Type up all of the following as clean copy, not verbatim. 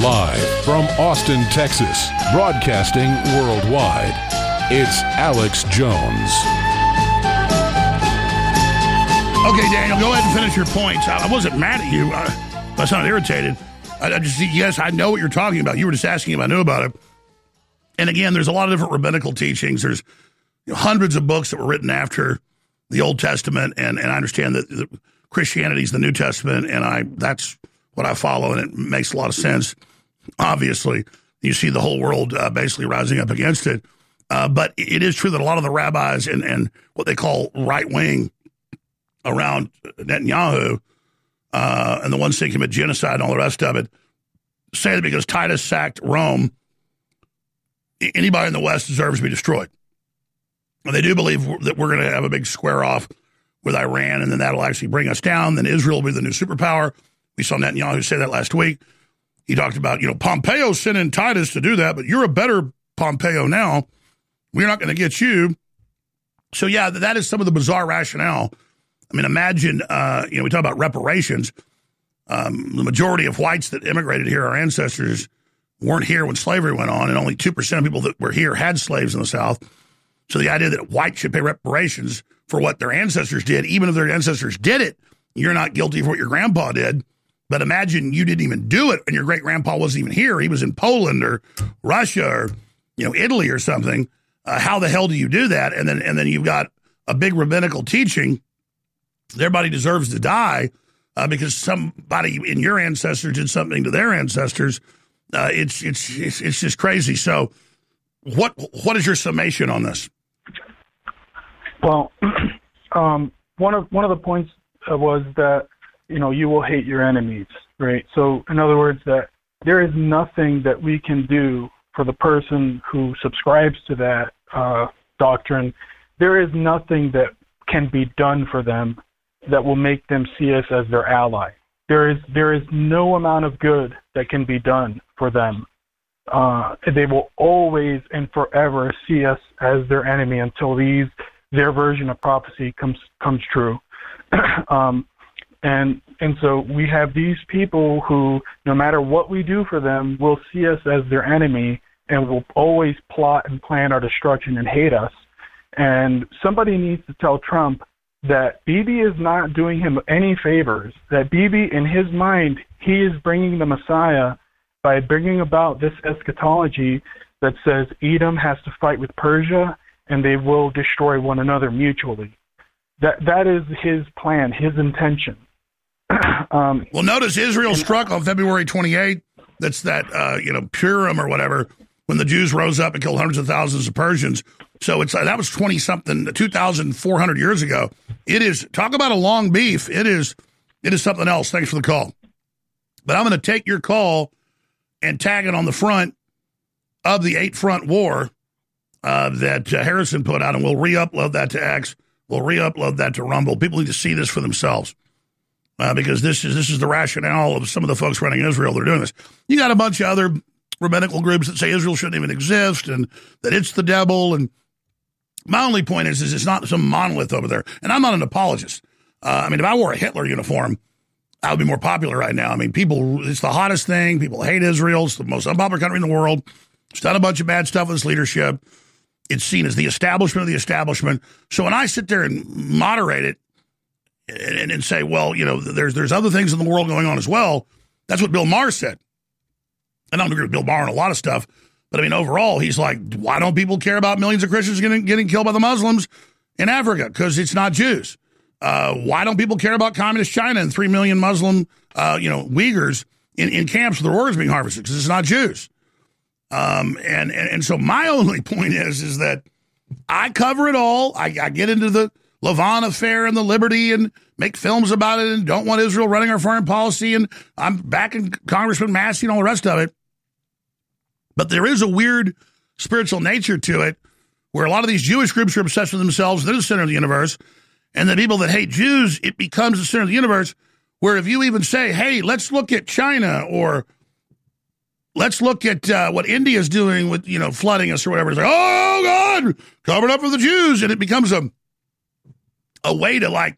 Live from Austin, Texas, broadcasting worldwide, it's Alex Jones. Okay, Daniel, go ahead and finish your points. I wasn't mad at you. I sounded irritated. I just, yes, I know what you're talking about. You were just asking if I knew about it. And again, there's a lot of different rabbinical teachings. There's hundreds of books that were written after the Old Testament, and I understand that Christianity is the New Testament, and that's what I follow, and it makes a lot of sense. Obviously, you see the whole world basically rising up against it. But it is true that a lot of the rabbis and what they call right-wing around Netanyahu and the ones that commit genocide and all the rest of it say that because Titus sacked Rome, anybody in the West deserves to be destroyed. And they do believe that we're going to have a big square off with Iran, and then that'll actually bring us down. Then Israel will be the new superpower. We saw Netanyahu say that last week. He talked about, Pompeo sent in Titus to do that, but you're a better Pompeo now. We're not going to get you. So, yeah, that is some of the bizarre rationale. I mean, imagine, we talk about reparations. The majority of whites that immigrated here, our ancestors, weren't here when slavery went on, and only 2% of people that were here had slaves in the South. So the idea that whites should pay reparations for what their ancestors did, even if their ancestors did it, you're not guilty for what your grandpa did. But imagine you didn't even do it, and your great-grandpa wasn't even here. He was in Poland or Russia or, Italy or something. How the hell do you do that? And then you've got a big rabbinical teaching. Everybody deserves to die because somebody in your ancestors did something to their ancestors. It's just crazy. So what is your summation on this? Well, one of the points was that, you will hate your enemies, right? So in other words, that there is nothing that we can do for the person who subscribes to that doctrine. There is nothing that can be done for them that will make them see us as their ally. There is no amount of good that can be done for them. They will always and forever see us as their enemy until their version of prophecy comes true. And so we have these people who, no matter what we do for them, will see us as their enemy and will always plot and plan our destruction and hate us. And somebody needs to tell Trump that Bibi is not doing him any favors, that Bibi, in his mind, he is bringing the Messiah by bringing about this eschatology that says Edom has to fight with Persia and they will destroy one another mutually. That is his plan, his intention. Well, notice Israel struck on February 28th. That's that, Purim or whatever, when the Jews rose up and killed hundreds of thousands of Persians. So that was 2,400 years ago. It is, talk about a long beef. It is something else. Thanks for the call. But I'm going to take your call and tag it on the front of the 8-front war that Harrison put out, and we'll re-upload that to X. We'll re-upload that to Rumble. People need to see this for themselves. Because this is the rationale of some of the folks running Israel. They're doing this. You got a bunch of other rabbinical groups that say Israel shouldn't even exist and that it's the devil. And my only point is it's not some monolith over there. And I'm not an apologist. If I wore a Hitler uniform, I would be more popular right now. It's the hottest thing. People hate Israel. It's the most unpopular country in the world. It's done a bunch of bad stuff with its leadership. It's seen as the establishment of the establishment. So when I sit there and moderate it, and say, well, there's other things in the world going on as well. That's what Bill Maher said. And I don't agree with Bill Maher on a lot of stuff, but overall, he's like, why don't people care about millions of Christians getting killed by the Muslims in Africa? Because it's not Jews. Why don't people care about communist China and 3 million Muslim, Uyghurs in camps with their organs being harvested? Because it's not Jews. And so my only point is that I cover it all. I get into the Lavon affair and the Liberty and make films about it and don't want Israel running our foreign policy. And I'm backing Congressman Massey and all the rest of it. But there is a weird spiritual nature to it where a lot of these Jewish groups are obsessed with themselves. They're the center of the universe. And the people that hate Jews, it becomes the center of the universe where if you even say, hey, let's look at China or let's look at what India's doing with, flooding us or whatever. It's like, oh, God, covered up for the Jews. And it becomes a way to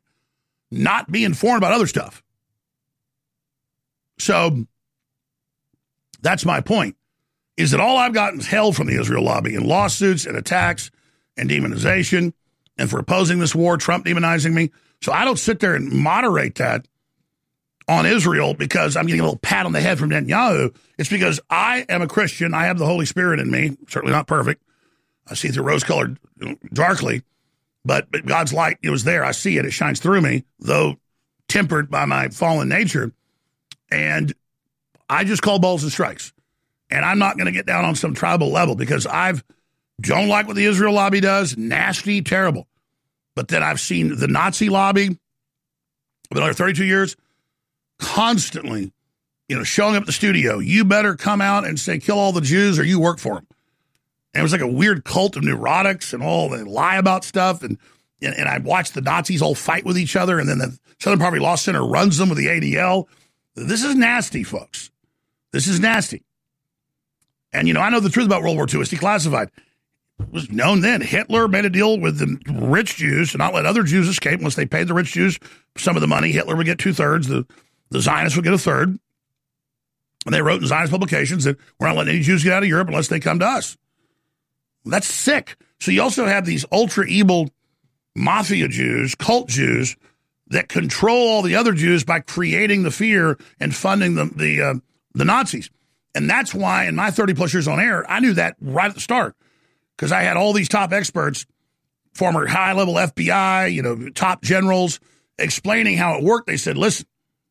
not be informed about other stuff. So That's my point, is that all I've gotten is hell from the Israel lobby and lawsuits and attacks and demonization, and for opposing this war, Trump demonizing me. So I don't sit there and moderate that on Israel because I'm getting a little pat on the head from Netanyahu. It's because I am a Christian. I have the Holy Spirit in me. Certainly not perfect. I see through rose-colored darkly, but God's light, it was there. I see it. It shines through me, though tempered by my fallen nature. And I just call balls and strikes. And I'm not going to get down on some tribal level because don't like what the Israel lobby does. Nasty, terrible. But then I've seen the Nazi lobby, I've been there 32 years, constantly, showing up at the studio. You better come out and say, kill all the Jews or you work for them. And it was like a weird cult of neurotics and all they lie about stuff. And I watched the Nazis all fight with each other. And then the Southern Poverty Law Center runs them with the ADL. This is nasty, folks. This is nasty. And, I know the truth about World War II. It's declassified. It was known then. Hitler made a deal with the rich Jews to not let other Jews escape unless they paid the rich Jews some of the money. Hitler would get 2/3. The Zionists would get 1/3. And they wrote in Zionist publications that we're not letting any Jews get out of Europe unless they come to us. That's sick. So you also have these ultra-evil mafia Jews, cult Jews, that control all the other Jews by creating the fear and funding the Nazis. And that's why in my 30-plus years on air, I knew that right at the start. Because I had all these top experts, former high-level FBI, top generals, explaining how it worked. They said, listen,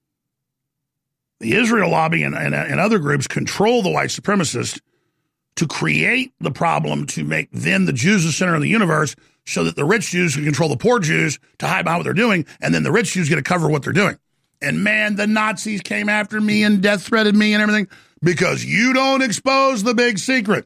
the Israel lobby and other groups control the white supremacists to create the problem to make them the Jews the center of the universe so that the rich Jews can control the poor Jews to hide behind what they're doing, and then the rich Jews get to cover what they're doing. And, man, the Nazis came after me and death threatened me and everything because you don't expose the big secret.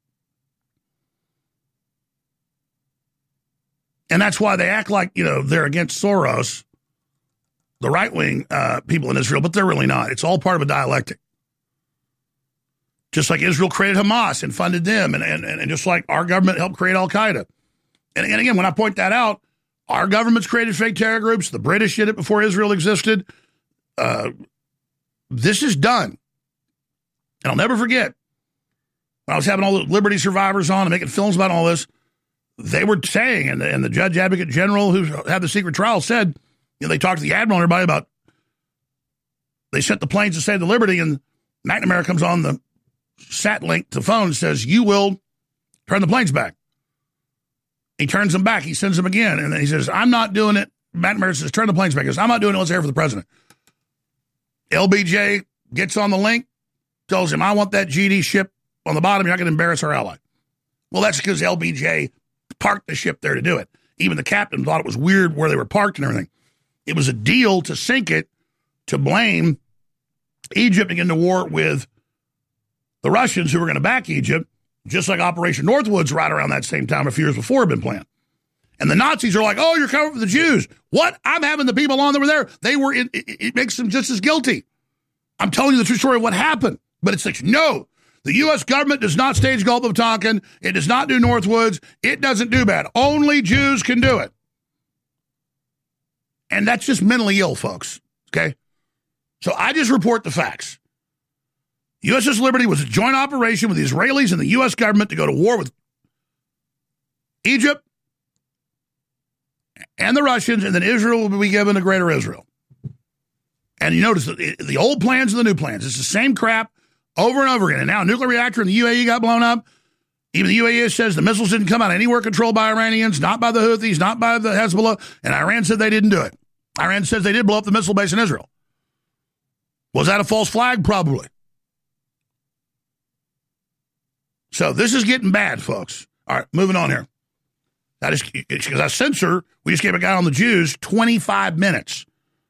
And that's why they act like, they're against Soros, the right-wing people in Israel, but they're really not. It's all part of a dialectic. Just like Israel created Hamas and funded them, and just like our government helped create Al-Qaeda. And again, when I point that out, our government's created fake terror groups. The British did it before Israel existed. This is done. And I'll never forget, when I was having all the Liberty survivors on and making films about all this, they were saying, and the judge advocate general who had the secret trial said, they talked to the admiral and everybody about, they sent the planes to save the Liberty, and McNamara comes on the sat link to phone and says, you will turn the planes back. He turns them back. He sends them again. And then he says, I'm not doing it. McNamara says, turn the planes back. He goes, I'm not doing it. Let's hear for the president. LBJ gets on the link, tells him, I want that GD ship on the bottom. You're not going to embarrass our ally. Well, that's because LBJ parked the ship there to do it. Even the captain thought it was weird where they were parked and everything. It was a deal to sink it, to blame Egypt and get into war with the Russians who were going to back Egypt, just like Operation Northwoods right around that same time a few years before had been planned. And the Nazis are like, oh, you're coming for the Jews. What? I'm having the people on that were there. They were, it makes them just as guilty. I'm telling you the true story of what happened. But it's like, no, the U.S. government does not stage Gulf of Tonkin. It does not do Northwoods. It doesn't do that. Only Jews can do it. And that's just mentally ill, folks. Okay? So I just report the facts. USS Liberty was a joint operation with the Israelis and the U.S. government to go to war with Egypt and the Russians, and then Israel will be given a greater Israel. And you notice the old plans and the new plans. It's the same crap over and over again. And now a nuclear reactor in the UAE got blown up. Even the UAE says the missiles didn't come out anywhere controlled by Iranians, not by the Houthis, not by the Hezbollah, and Iran said they didn't do it. Iran says they did blow up the missile base in Israel. Was that a false flag? Probably. So this is getting bad, folks. All right, moving on here. That is because I censor. We just gave a guy on the Jews 25 minutes.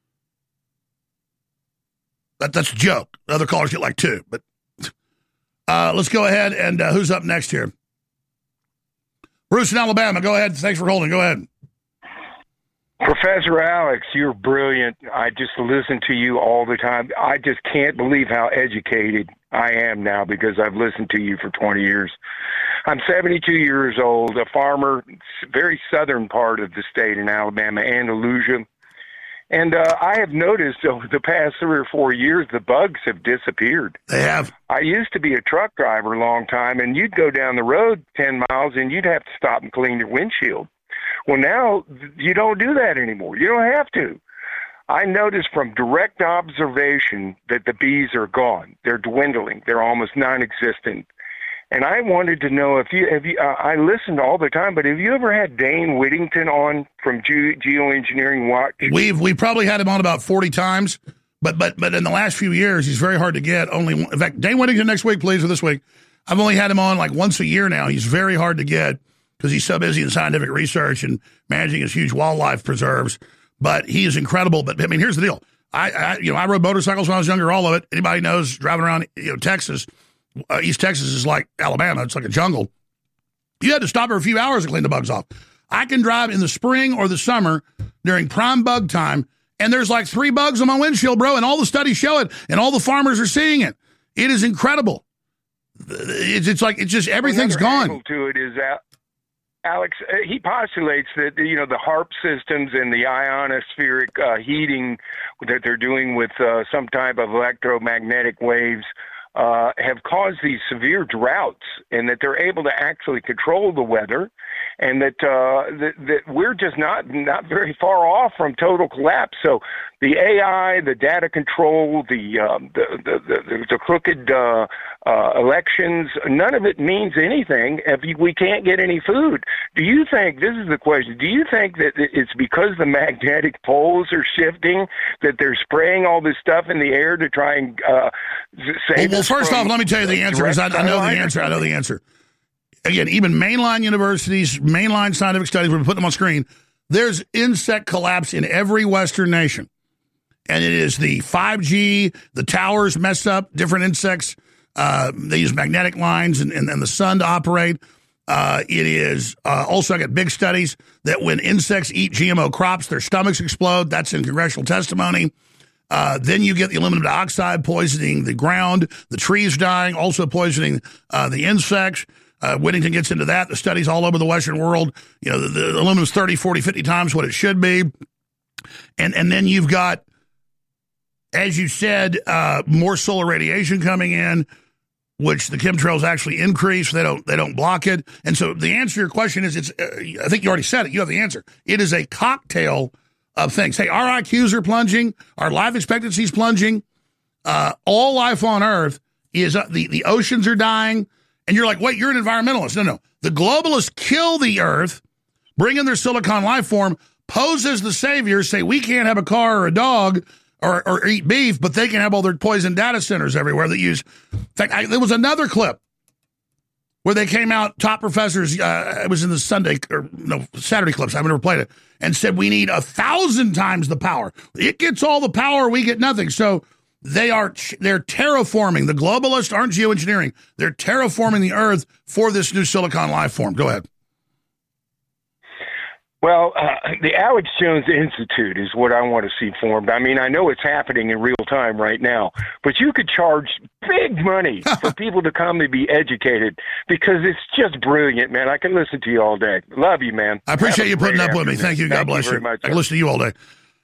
That's a joke. Other callers get like 2. But let's go ahead and who's up next here? Bruce in Alabama. Go ahead. Thanks for holding. Go ahead. Professor Alex, you're brilliant. I just listen to you all the time. I just can't believe how educated I am now because I've listened to you for 20 years. I'm 72 years old, a farmer, very southern part of the state in Alabama, Andalusia. And I have noticed over the past 3 or 4 years, the bugs have disappeared. They have. I used to be a truck driver a long time, and you'd go down the road 10 miles, and you'd have to stop and clean your windshield. Well, now you don't do that anymore. You don't have to. I noticed from direct observation that the bees are gone. They're dwindling. They're almost non-existent. And I wanted to know if you I listened all the time, but have you ever had Dane Whittington on from Geoengineering Watch? We probably had him on about 40 times, but in the last few years, he's very hard to get. In fact, Dane Whittington next week, please, or this week. I've only had him on like once a year now. He's very hard to get because he's so busy in scientific research and managing his huge wildlife preserves. But he is incredible. But I mean, here's the deal. I rode motorcycles when I was younger, all of it. Anybody knows driving around, Texas. East Texas is like Alabama. It's like a jungle. You had to stop for a few hours to clean the bugs off. I can drive in the spring or the summer during prime bug time, and there's like 3 bugs on my windshield, bro, and all the studies show it, and all the farmers are seeing it. It is incredible. It's like, it's just, everything's gone. Angle to it is that, Alex, he postulates that, the HAARP systems and the ionospheric heating that they're doing with some type of electromagnetic waves have caused these severe droughts, and that they're able to actually control the weather, and that that we're just not very far off from total collapse. So the AI, the data control, the crooked elections, none of it means anything if we can't get any food. Do you think, this is the question, do you think that it's because the magnetic poles are shifting that they're spraying all this stuff in the air to try and save Well, first off, let me tell you the answer, because I know the answer. Again, even mainline universities, mainline scientific studies, we're putting them on screen, there's insect collapse in every Western nation. And it is the 5G, the towers mess up different insects. They use magnetic lines and the sun to operate. It is also, I got big studies that when insects eat GMO crops, their stomachs explode. That's in congressional testimony. Then you get the aluminum dioxide poisoning the ground, the trees dying, also poisoning the insects. Whittington gets into that. The studies all over the Western world, the aluminum is 30, 40, 50 times what it should be. And then you've got, as you said, more solar radiation coming in, which the chemtrails actually increase. They don't block it. And so the answer to your question is, it's. I think you already said it. You have the answer. It is a cocktail of things. Hey, our IQs are plunging. Our life expectancy is plunging. All life on Earth is the oceans are dying. And you're like, wait, you're an environmentalist. No. The globalists kill the Earth, bring in their silicon life form, pose as the saviors, say we can't have a car or a dog or eat beef, but they can have all their poison data centers everywhere that use. In fact, there was another clip where they came out, top professors, it was in the Saturday clips, I've never played it, and said we need 1,000 times the power. It gets all the power, we get nothing. So they're terraforming. The globalists aren't geoengineering. They're terraforming the Earth for this new silicon life form. Go ahead. Well, the Alex Jones Institute is what I want to see formed. I mean, I know it's happening in real time right now, but you could charge big money for people to come and be educated, because it's just brilliant, man. I can listen to you all day. Love you, man. I appreciate you putting up with me. Thank you. God bless you. Very much, I can listen to you all day.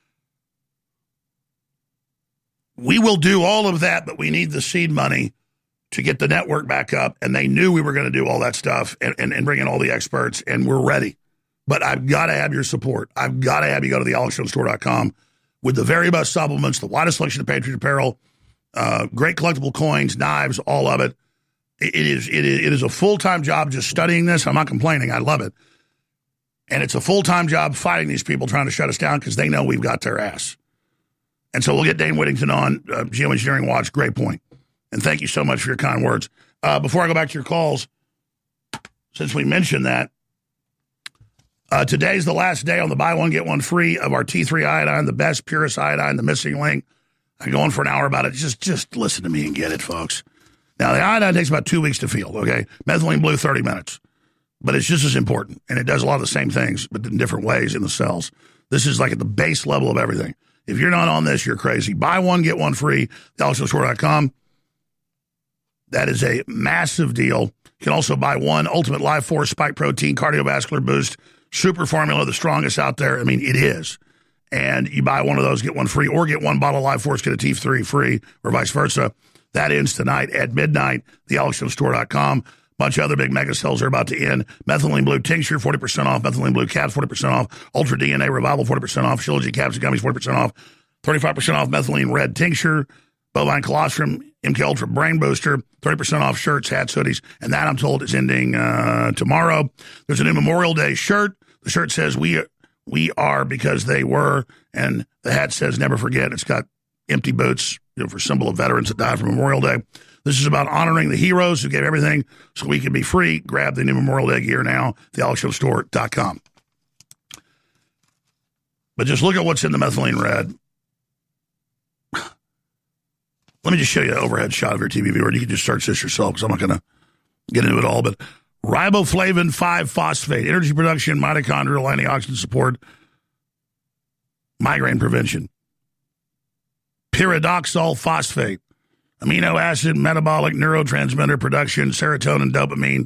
We will do all of that, but we need the seed money to get the network back up. And they knew we were going to do all that stuff and bring in all the experts, and we're ready. But I've got to have your support. I've got to have you go to the AlexJonesStore.com with the very best supplements, the widest selection of Patriot apparel, great collectible coins, knives, all of it. It is a full-time job just studying this. I'm not complaining. I love it. And it's a full-time job fighting these people trying to shut us down because they know we've got their ass. And so we'll get Dane Whittington on, Geoengineering Watch. Great point. And thank you so much for your kind words. Before I go back to your calls, since we mentioned that, today's the last day on the buy one, get one free of our T3 iodine, the best, purest iodine, the missing link. I go on for an hour about it. Just listen to me and get it, folks. Now, the iodine takes about 2 weeks to feel, okay? Methylene blue, 30 minutes. But it's just as important, and it does a lot of the same things, but in different ways in the cells. This is like at the base level of everything. If you're not on this, you're crazy. Buy one, get one free, AlexJonesStore.com. That is a massive deal. You can also buy one Ultimate Life Force Spike Protein Cardiovascular Boost Super Formula, the strongest out there. I mean, it is. and you buy one of those, get one free, or get one bottle of Life Force, get a T3 free, or vice versa. That ends tonight at midnight, thealexjonesstore.com. Bunch of other big mega sales are about to end. Methylene Blue Tincture, 40% off. Methylene Blue Caps, 40% off. Ultra DNA Revival, 40% off. Shilajit Caps and Gummies, 40% off. 35% off Methylene Red Tincture. Bovine Colostrum, MK Ultra Brain Booster, 30% off shirts, hats, hoodies. And that, I'm told, is ending tomorrow. There's a new Memorial Day shirt. The shirt says, we are because they were. And the hat says, never forget. It's got empty boots, for symbol of veterans that died for Memorial Day. This is about honoring the heroes who gave everything so we can be free. Grab the new Memorial Day gear now, thealexjonesstore.com. But just look at what's in the Methylene Red. Let me just show you an overhead shot of your TV viewer. You can just search this yourself because I'm not going to get into it all. But riboflavin 5-phosphate, energy production, mitochondrial antioxidant support, migraine prevention. Pyridoxal phosphate, amino acid, metabolic neurotransmitter production, serotonin, dopamine.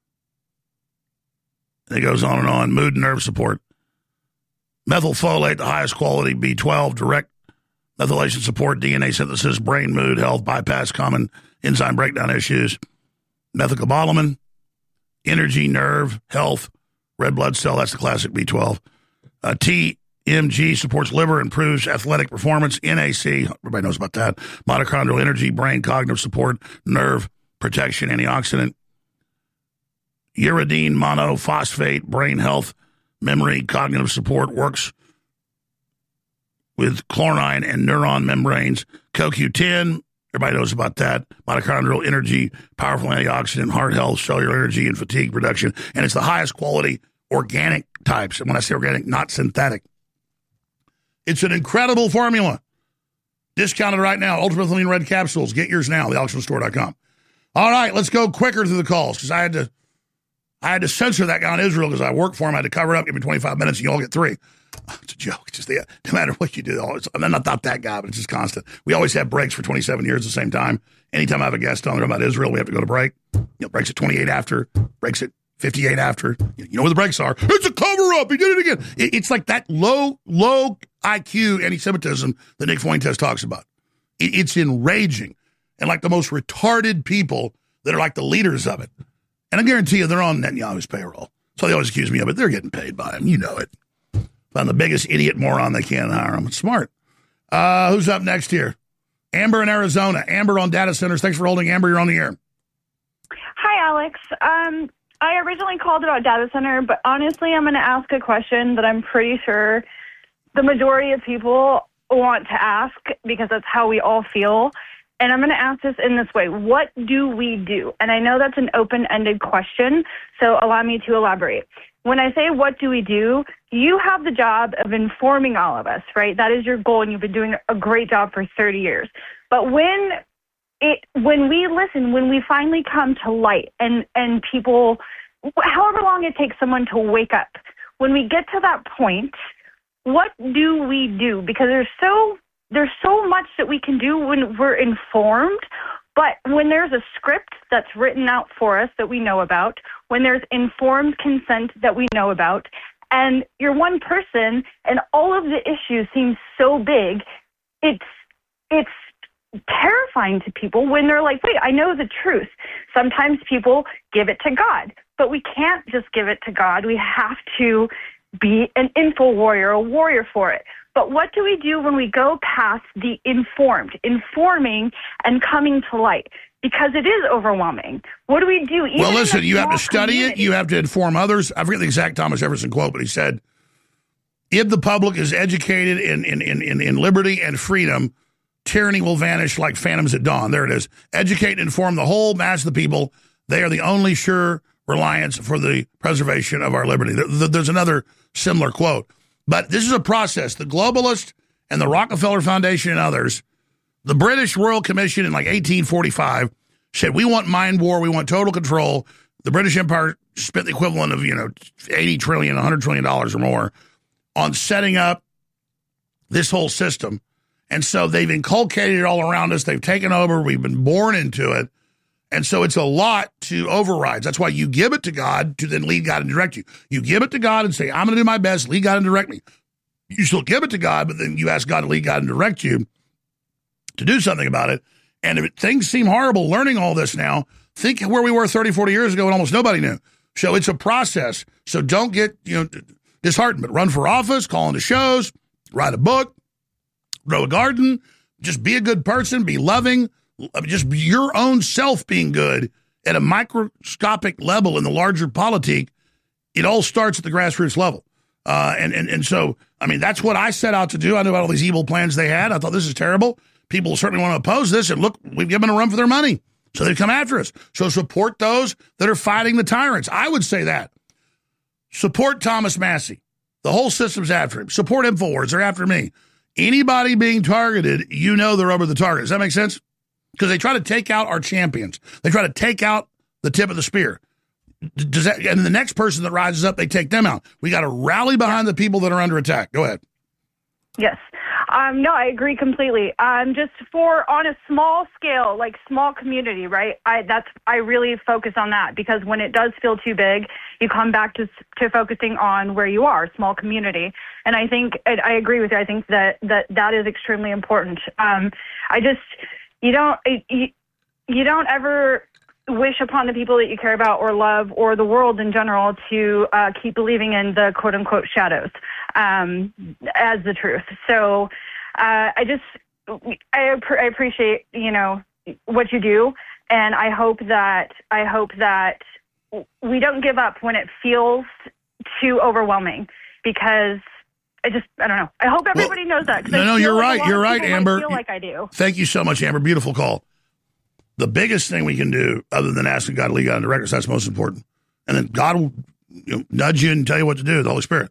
And it goes on and on. Mood and nerve support. Methylfolate, the highest quality B12, direct methylation support, DNA synthesis, brain, mood, health, bypass common enzyme breakdown issues. Methylcobalamin, energy, nerve, health, red blood cell, that's the classic B12. TMG supports liver, improves athletic performance. NAC, everybody knows about that. Mitochondrial energy, brain, cognitive support, nerve, protection, antioxidant. Uridine monophosphate, brain health, memory, cognitive support, works with chlorine and neuron membranes. CoQ10, everybody knows about that. Mitochondrial energy, powerful antioxidant, heart health, cellular energy, and fatigue reduction. And it's the highest quality organic types. And when I say organic, not synthetic. It's an incredible formula. Discounted right now. Ultra Methylene Red Capsules. Get yours now, thealexjonesstore.com. All right, let's go quicker through the calls because I had to censor that guy on Israel because I work for him. I had to cover it up, give me 25 minutes, and you all get 3. It's a joke. It's just no matter what you do. I'm not that guy, but it's just constant. We always have breaks for 27 years at the same time. Anytime I have a guest on about Israel, we have to go to break. Breaks at 28 after, breaks at 58 after. You know where the breaks are. It's a cover-up. He did it again. It's like that low IQ anti-Semitism that Nick Fuentes talks about. It's enraging. And like the most retarded people that are like the leaders of it. And I guarantee you they're on Netanyahu's payroll. So they always accuse me of it. They're getting paid by him. You know it. If I'm the biggest idiot moron they can hire him. It's smart. Who's up next here? Amber in Arizona. Amber on data centers. Thanks for holding. Amber, you're on the air. Hi, Alex. I originally called about data center, but honestly, I'm going to ask a question that I'm pretty sure the majority of people want to ask because that's how we all feel. And I'm going to ask this in this way. What do we do? And I know that's an open-ended question, so allow me to elaborate. When I say what do we do, you have the job of informing all of us, right? That is your goal, and you've been doing a great job for 30 years. But when we listen, when we finally come to light and people, however long it takes someone to wake up, when we get to that point, what do we do? Because there's so much that we can do when we're informed, but when there's a script that's written out for us that we know about, when there's informed consent that we know about, and you're one person and all of the issues seem so big, it's terrifying to people when they're like, wait, I know the truth. Sometimes people give it to God, but we can't just give it to God. We have to be an info warrior, a warrior for it. But what do we do when we go past the informing and coming to light? Because it is overwhelming. What do we do? Well, listen, you have to study it. You have to inform others. I forget the exact Thomas Jefferson quote, but he said, if the public is educated in liberty and freedom, tyranny will vanish like phantoms at dawn. There it is. Educate and inform the whole mass of the people. They are the only sure reliance for the preservation of our liberty. There's another similar quote. But this is a process. The globalists and the Rockefeller Foundation and others, the British Royal Commission in like 1845 said, we want mind war, we want total control. The British Empire spent the equivalent of, $80 trillion, $100 trillion or more on setting up this whole system. And so they've inculcated it all around us. They've taken over. We've been born into it. And so it's a lot to override. That's why you give it to God to then lead God and direct you. You give it to God and say, I'm going to do my best, lead God and direct me. You still give it to God, but then you ask God to lead God and direct you to do something about it. And if things seem horrible learning all this now, think where we were 30, 40 years ago and almost nobody knew. So it's a process. So don't get disheartened, but run for office, call into shows, write a book, grow a garden, just be a good person, be loving, just be your own self being good at a microscopic level in the larger politique. It all starts at the grassroots level. And so, I mean, that's what I set out to do. I knew about all these evil plans they had. I thought, this is terrible. People certainly want to oppose this. And look, we've given them a run for their money. So they come after us. So support those that are fighting the tyrants. I would say that. Support Thomas Massie. The whole system's after him. Support InfoWars. They're after me. Anybody being targeted, they're over the target. Does that make sense? Because they try to take out our champions. They try to take out the tip of the spear. And the next person that rises up, they take them out. We got to rally behind the people that are under attack. Go ahead. Yes. No, I agree completely. Just on a small scale, like small community, right? I really focus on that, because when it does feel too big, you come back to focusing on where you are, small community. And I think I agree with you. I think that is extremely important. You don't ever wish upon the people that you care about or love or the world in general to keep believing in the quote unquote shadows as the truth. So I appreciate what you do, and I hope that we don't give up when it feels too overwhelming, because I don't know. I hope everybody knows that. No, you're right. You're right, Amber. I feel like I do. Thank you so much, Amber. Beautiful call. The biggest thing we can do, other than asking God to lead God and direct us, that's most important. And then God will nudge you and tell you what to do, the Holy Spirit,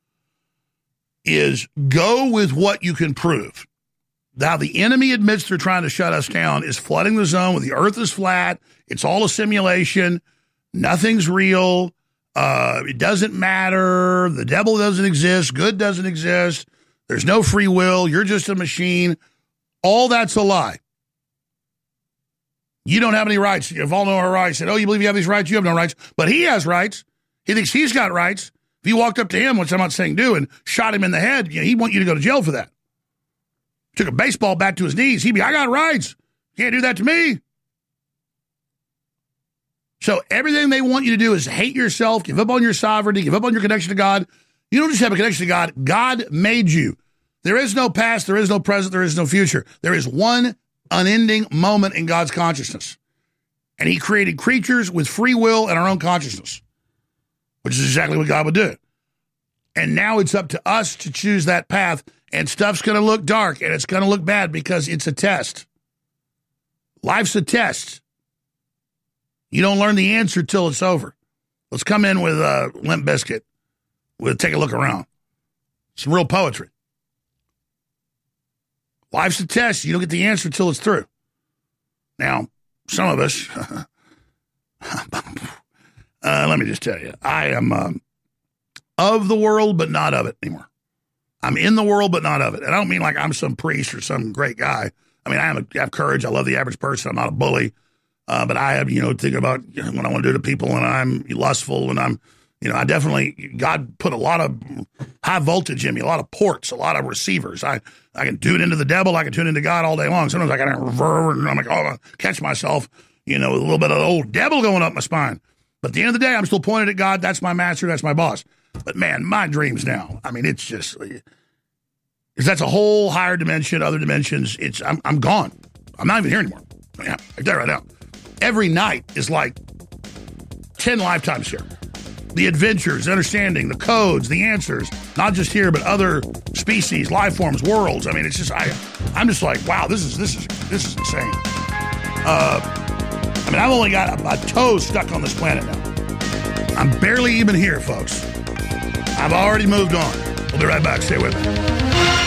is go with what you can prove. Now, the enemy admits they're trying to shut us down, is flooding the zone with the earth is flat. It's all a simulation. Nothing's real. It doesn't matter. The devil doesn't exist. Good doesn't exist. There's no free will. You're just a machine. All that's a lie. You don't have any rights. If all know our rights, said, you believe you have these rights? You have no rights. But he has rights. He thinks he's got rights. If you walked up to him, which I'm not saying do, and shot him in the head, he'd want you to go to jail for that. Took a baseball bat to his knees, he'd be, I got rights. You can't do that to me. So everything they want you to do is hate yourself, give up on your sovereignty, give up on your connection to God. You don't just have a connection to God. God made you. There is no past, there is no present, there is no future. There is one unending moment in God's consciousness. And he created creatures with free will and our own consciousness, which is exactly what God would do. And now it's up to us to choose that path, and stuff's going to look dark, and it's going to look bad because it's a test. Life's a test. You don't learn the answer till it's over. Let's come in with Limp Bizkit. We'll take a look around. Some real poetry. Life's a test. You don't get the answer till it's through. Now, some of us, let me just tell you, I am of the world, but not of it anymore. I'm in the world, but not of it. And I don't mean like I'm some priest or some great guy. I mean, I have courage. I love the average person. I'm not a bully. But I have, thinking about what I want to do to people, and I'm lustful, and I'm, I definitely, God put a lot of high voltage in me, a lot of ports, a lot of receivers. I can tune into the devil. I can tune into God all day long. Sometimes I got to reverb, and I'm like, I catch myself, with a little bit of the old devil going up my spine. But at the end of the day, I'm still pointed at God. That's my master. That's my boss. But man, my dreams now, I mean, it's just, because that's a whole higher dimension, other dimensions. I'm gone. I'm not even here anymore. Yeah, I tell you right now. Every night is like 10 lifetimes here. The adventures, understanding, the codes, the answers, not just here, but other species, life forms, worlds. I mean, it's just, I'm just like, wow, this is insane. I mean, I've only got a toe stuck on this planet now. I'm barely even here, folks. I've already moved on. We'll be right back. Stay with me.